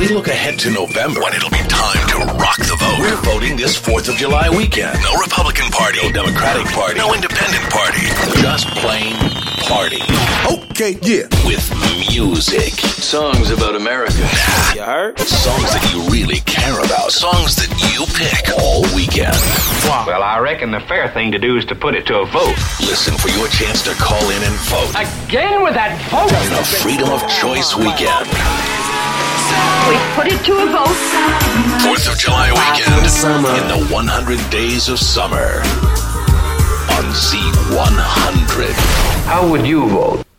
we look ahead to November, when it'll be time to rock the vote. We're voting this 4th of July weekend. No Republican Party, no Democratic Party, no Independent Party. Just plain party. Okay, yeah. With music. Songs about America. You heard? Songs that you really care about. Songs that you pick all weekend. Well, I reckon the fair thing to do is to put it to a vote. Listen for your chance to call in and vote. Again with that vote? In a Freedom of Choice weekend. We put it to a vote. 4th of July weekend in the 100 Days of Summer on Z100. How would you vote?